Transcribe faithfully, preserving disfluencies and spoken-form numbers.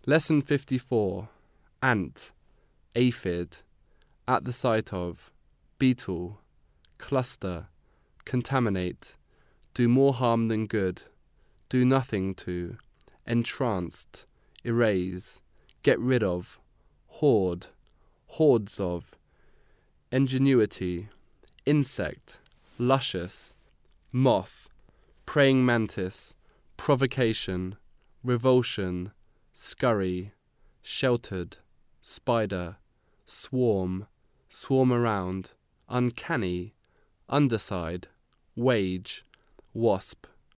Lesson fifty-four. Ant, aphid, at the sight of, beetle, cluster, contaminate, do more harm than good, do nothing to, entranced, erase, get rid of, hoard, hordes of, ingenuity, insect, luscious, moth, praying mantis, provocation, revulsion, scurry, sheltered, spider, swarm, swarm around, uncanny, underside, wage, wasp,